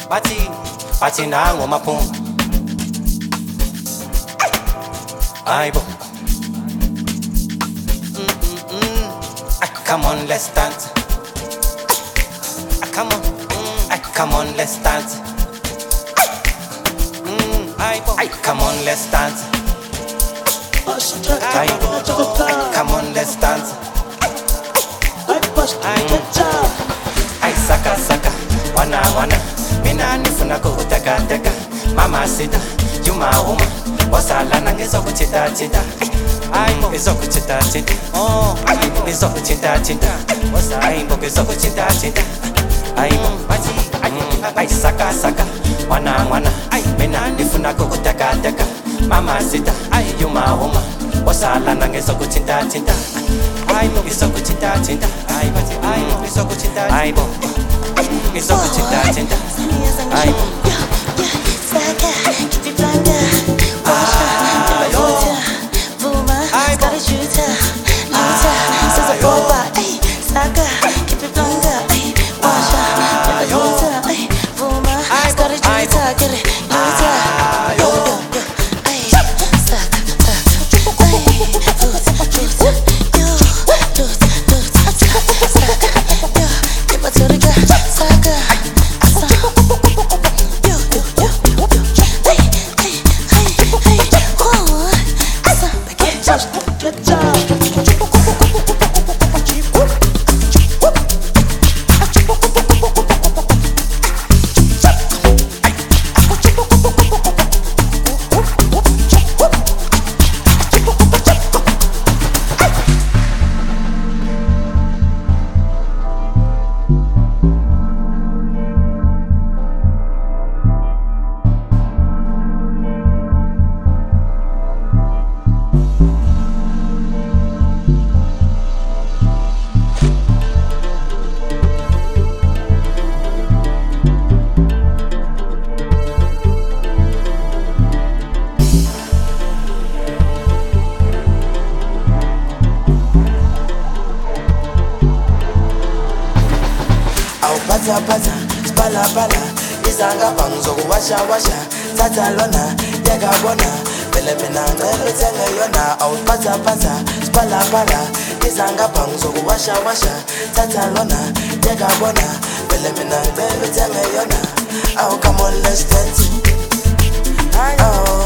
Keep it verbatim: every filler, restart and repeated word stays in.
Bathi, bathi nango maphunga. Aibo. Come on, let's dance. Come on, come on, let's dance. Come on, let's dance. Come on, let's dance. Ay saka saka, wana wana. Mina nifuna kuteka teka. Mama sita, yuma uma. Wasala nangezokuchita chita. Aibo ngezokuchita chita. Oh, aibo ngezokuchita chita. Wasa aibo ngezokuchita chita. Aibo bathi, ay saka saka, wana wana. Mina nifuna kuteka teka. Mama sita, yuma uma. Wasala nangezokuchita chita. Aibo ngezokuchita chita. Aibo aibo ngezokuchita. Aibo ngezokuchita chita. Aibo. Saka, keep it blanca. Pata pata, spala pala, izanga panzo kuwasha washa, tata lona, yega bona, bele mina ngelo tenge yona. Au pata pata, spala pala, izanga panzo kuwasha washa, tata lona, yega bona, bele mina ngelo tenge yona. Oh come on let's dance. Oh.